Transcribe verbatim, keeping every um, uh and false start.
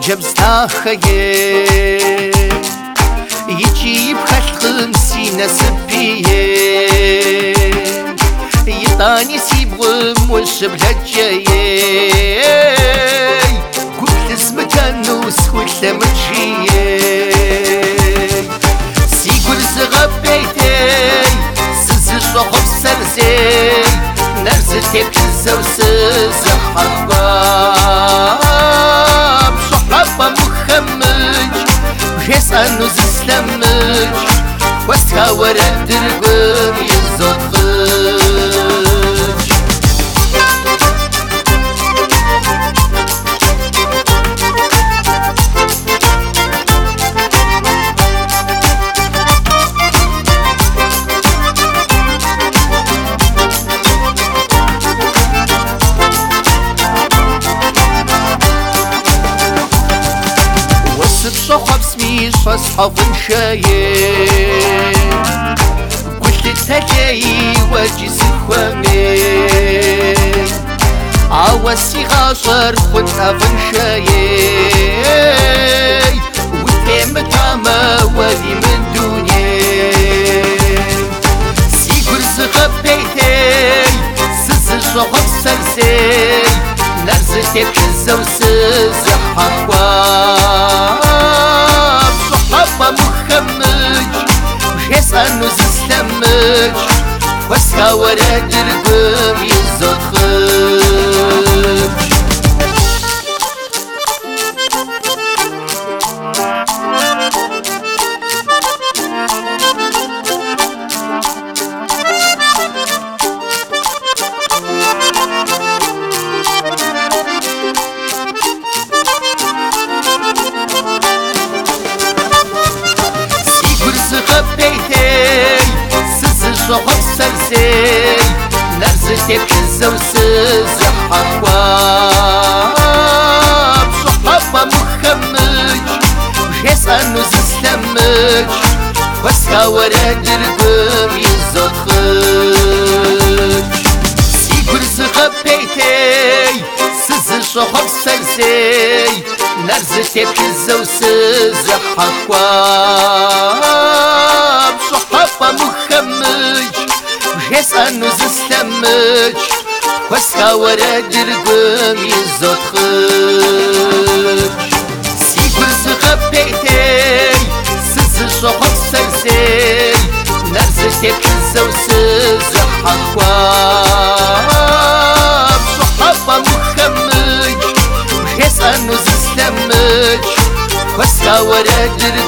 جبستاخيه يجيب خلقم سينا سبيه يطاني سيبغم والشبلجيه قلت اسمك النوس كل مجيه سيقول زغبيتي سز شوخف سرزي نرزتي بكزة وسز حرباب شحربة مخمج وحيس انو زسلمج واسكا ورد درقم يزود خج شخب سميش فاصحاب شايين قلت تجاي واجي سخوامين عواسي غاشر خد أفن شايين وتهم تاما ولي من دونين سيقر زغب بيتي سز شخب سرزي نرزتي بكزة وسز حقوام شحبة مخمج وحيس انو زسلمج واسكا ورا درقم يزود خج شوخف سرزي نرزتي بكزة وسز حقواب شحبة مخمج وحيس انو زسلمج واسكا ورا درقم يزود خج سيقر زغب بيتي سز شوخف سرزي نرزتي بكزة وسز حقواب شحبة مخمج وحيس انو زسلمج واسكا ورا درقم يزود خج سيقر زغب بيتي سز شوخف سرزي نرزتي بكزة وسز حقواب شحبة مخمج وحيس انو زسلمج واسكا ورا درقم